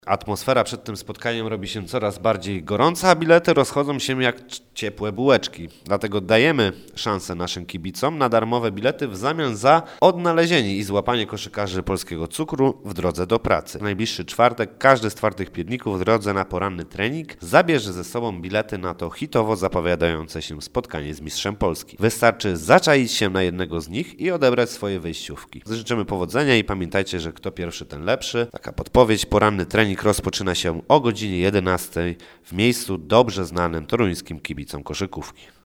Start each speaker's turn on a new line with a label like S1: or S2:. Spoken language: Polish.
S1: Atmosfera przed tym spotkaniem robi się coraz bardziej gorąca, a bilety rozchodzą się jak ciepłe bułeczki. Dlatego dajemy szansę naszym kibicom na darmowe bilety w zamian za odnalezienie i złapanie koszykarzy polskiego cukru w drodze do pracy. W najbliższy czwartek każdy z twardych piedników w drodze na poranny trening zabierze ze sobą bilety na to hitowo zapowiadające się spotkanie z mistrzem Polski. Wystarczy zaczaić się na jednego z nich i odebrać swoje wejściówki. Życzymy powodzenia i pamiętajcie, że kto pierwszy, ten lepszy. Taka podpowiedź, poranny trening rozpoczyna się o godzinie 11 w miejscu dobrze znanym toruńskim kibicom koszykówki.